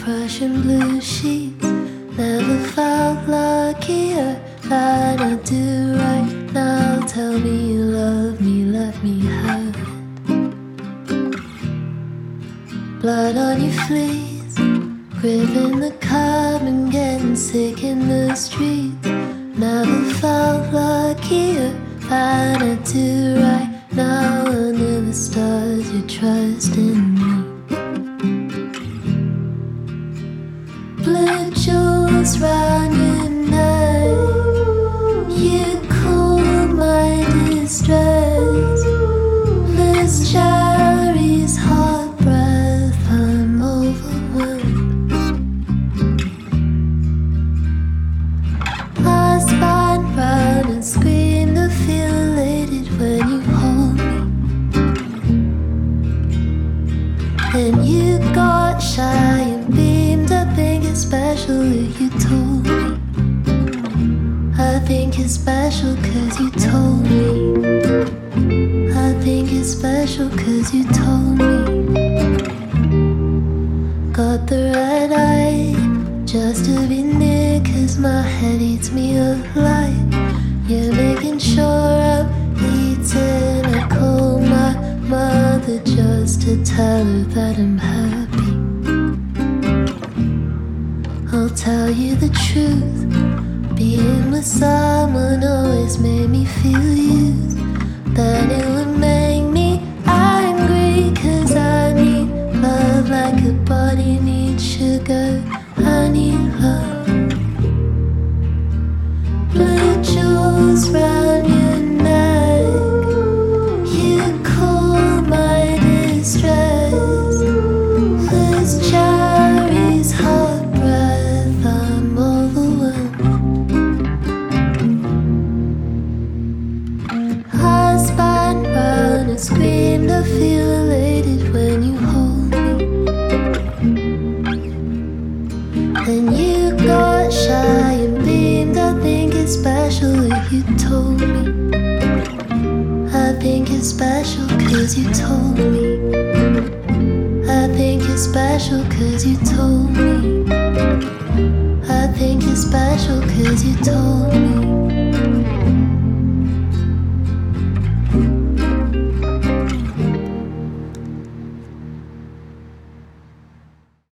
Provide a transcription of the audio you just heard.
Prussian blue sheets. Never felt luckier than I do right now. Tell me you love me, let me have it. Blood on your fleas, gripping the curb and getting sick in the street. Never felt luckier than I do right now. Under the stars, you trust in me. Blue jewels round your neck, you cool my distress. Loose cherries, hot breath, I'm overwhelmed. I spun round and screamed to feel elated when you hold me. Then you got shy and beamed. I think it's special if you told me. I think it's special cause you told me. I think it's special cause you told me. Got the red eye just to be near cause my head eats me alive. You're making sure I'm eating. I call my mother just to tell her that I'm happy. I'll tell you the truth, being with someone always made me feel used. Then it would make me angry cause I need love like a body needs sugar. I need love. Blue jewels round your neck, you cool my distress. Loose cherries, hot breath, I'm overwhelmed. I spun round and screamed, I feel elated when you hold me. Then you got shy and beamed. I think it's special if you told me. I think it's special cause you told me. I think it's special cause you told me. I think it's special cause you told me.